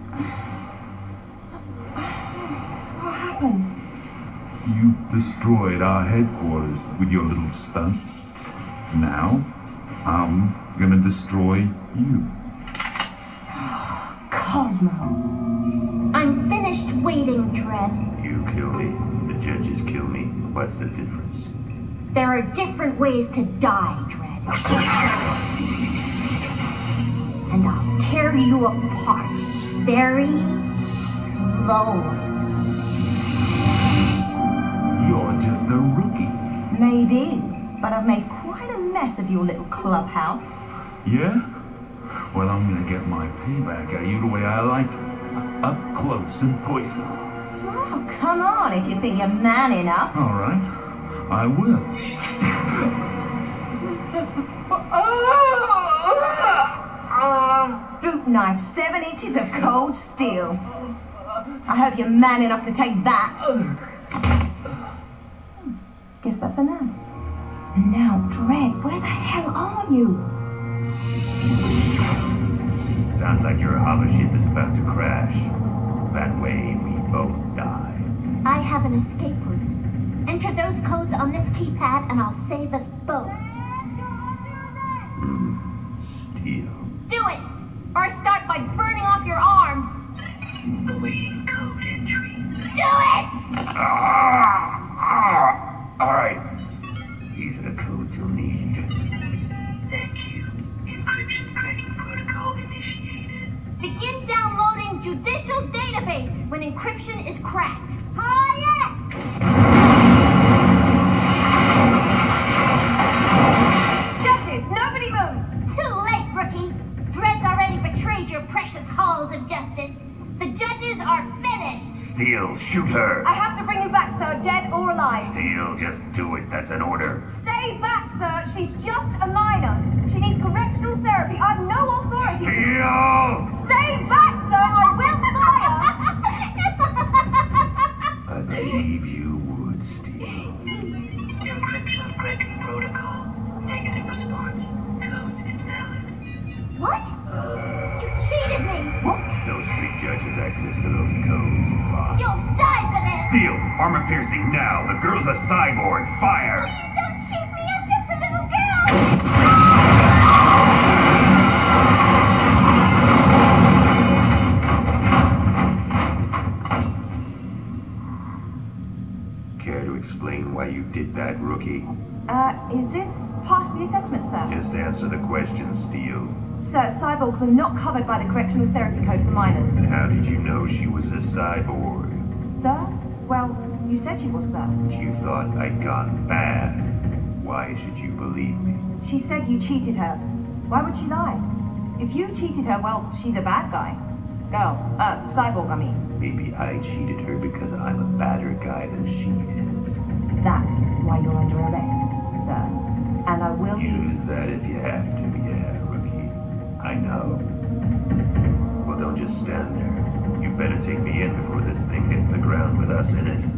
What happened? You've destroyed our headquarters with your little stunt. Now, I'm gonna destroy you. Cosmo. I'm finished waiting, Dredd. You kill me, the judges kill me. What's the difference? There are different ways to die, Dredd. And I'll tear you apart very slowly. You're just a rookie. Maybe, but I've made quite a mess of your little clubhouse. Yeah? Well, I'm gonna get my payback out of you the way I like it. Up close and personal. Oh, come on, if you think you're man enough. All right, I will. Boot knife, 7 inches of cold steel. I hope you're man enough to take that. Guess that's enough. And now, Dredd, where the hell are you? Sounds like your hovership is about to crash. That way, we both die. I have an escape route. Enter those codes on this keypad and I'll save us both. Steel. Do it! Or start by burning off your arm. Awaiting code entry. Do it! All right. These are the codes you'll need. Thank you. Encryption cracking protocol initiated. Begin downloading judicial database when encryption is cracked. Hurry! Judges, nobody move! Too late, rookie. Dredd's already betrayed your precious halls of justice. The judges are finished. Steel, shoot her. I have to bring you back, sir, dead or alive. Steel, just do it. That's an order. Stay back, sir. She's just a minor. She needs correctional therapy. I've no authority to... Steel! Stay back, sir. I will fire. I believe you would, Steel. Encryption cracking protocol. Negative response. Codes invalid. What? You cheated me! What? No street judge has access to those codes, boss. You'll die for this! Steel, armor piercing now. The girl's a cyborg. Fire! Please don't shoot me! I'm just a little girl! Care to explain why you did that, rookie? Is this part of the assessment, sir? Just answer the question, Steel. Sir, cyborgs are not covered by the correctional therapy code for minors. And how did you know she was a cyborg? Sir? Well, you said she was, sir. But you thought I'd gone bad. Why should you believe me? She said you cheated her. Why would she lie? If you cheated her, well, she's a bad guy. Cyborg, I mean. Maybe I cheated her because I'm a badder guy than she is. That's why you're under arrest, sir. And I will... Use that if you have to, yeah, rookie. I know. Well, don't just stand there. You better take me in before this thing hits the ground with us in it.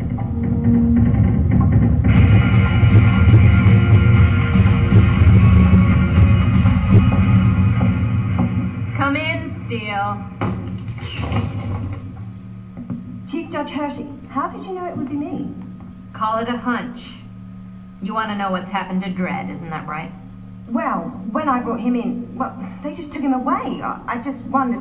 Come in, Steel. Chief Judge Hershey, how did you know it would be me? Call it a hunch. You want to know what's happened to Dredd, isn't that right? Well, when I brought him in, well, they just took him away. I just wondered,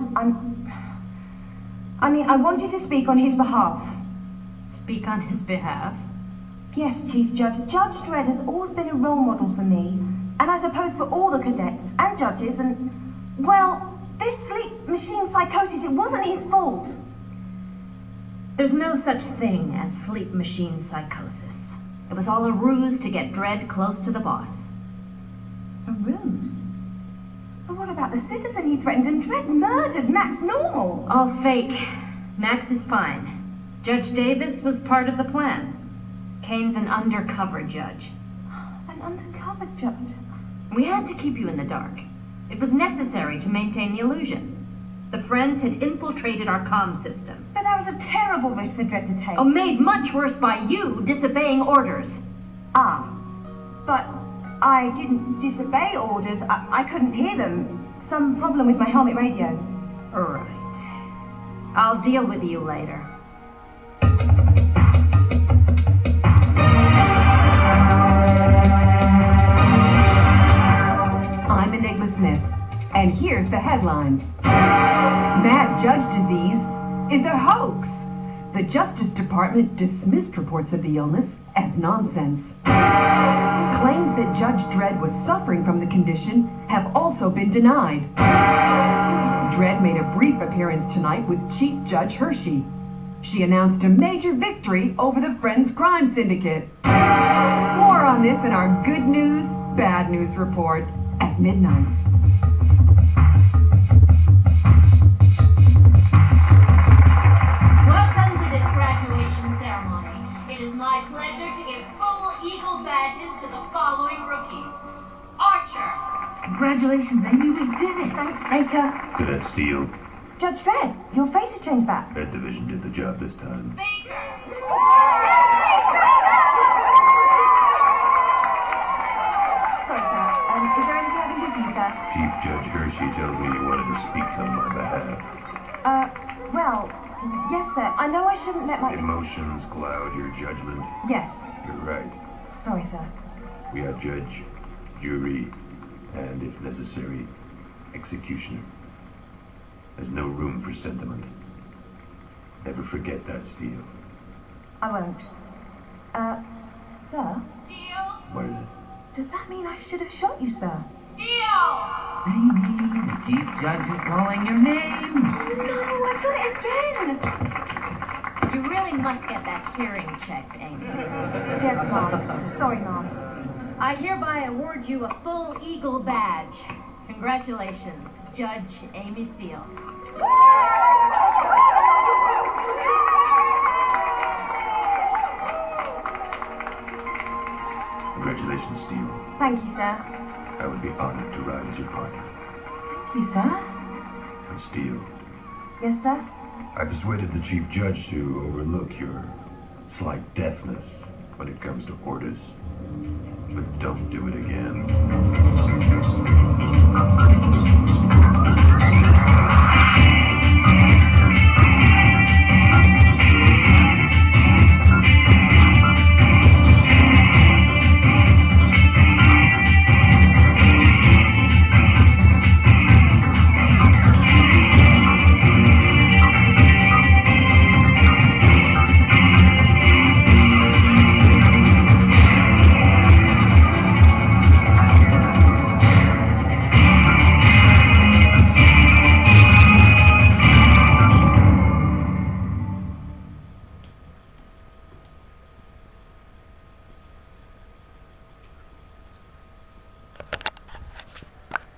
I wanted to speak on his behalf. Speak on his behalf? Yes, Chief Judge. Judge Dredd has always been a role model for me, and I suppose for all the cadets and judges, and, well, this sleep machine psychosis, it wasn't his fault. There's no such thing as sleep machine psychosis. It was all a ruse to get Dredd close to the boss. A ruse? But what about the citizen he threatened and Dredd murdered Max Normal? All fake. Max is fine. Judge Davis was part of the plan. Kane's an undercover judge. An undercover judge? We had to keep you in the dark. It was necessary to maintain the illusion. The Friends had infiltrated our comm system. But that was a terrible risk for Dredd to take. Oh, made much worse by you disobeying orders. But I didn't disobey orders. I couldn't hear them. Some problem with my helmet radio. Right. I'll deal with you later. I'm Enigma Smith, and here's the headlines. Mad Judge disease is a hoax. The Justice Department dismissed reports of the illness as nonsense. Claims that Judge Dredd was suffering from the condition have also been denied. Dredd made a brief appearance tonight with Chief Judge Hershey. She announced a major victory over the Friends Crime Syndicate. More on this in our Good News, Bad News report at midnight. Welcome to this graduation ceremony. It is my pleasure to give full Eagle badges to the following rookies. Archer. Congratulations, Amy, we did it! Thanks, Baker. Cadet Steele, Judge Dredd, your face has changed back. Ed Division did the job this time. Sorry, sir. Is there anything I can do for you, sir? Chief Judge Hershey tells me you wanted to speak on my behalf. Well, yes, sir. I know I shouldn't let my... Emotions cloud your judgment. Yes. You're right. Sorry, sir. We are judge, jury, and, if necessary, executioner. There's no room for sentiment. Never forget that, Steele. I won't. Sir? Steele? What is it? Does that mean I should have shot you, sir? Steele! Amy, the Chief Judge is calling your name. Oh, no, I've done it again! You really must get that hearing checked, Amy. Yes, Mom. Sorry, Mom. I hereby award you a full Eagle badge. Congratulations, Judge Amy Steele. Congratulations, Steele. Thank you, sir. I would be honored to ride as your partner. Thank you, sir. And Steele, Yes, sir? I persuaded the Chief Judge to overlook your slight deafness when it comes to orders. But don't do it again.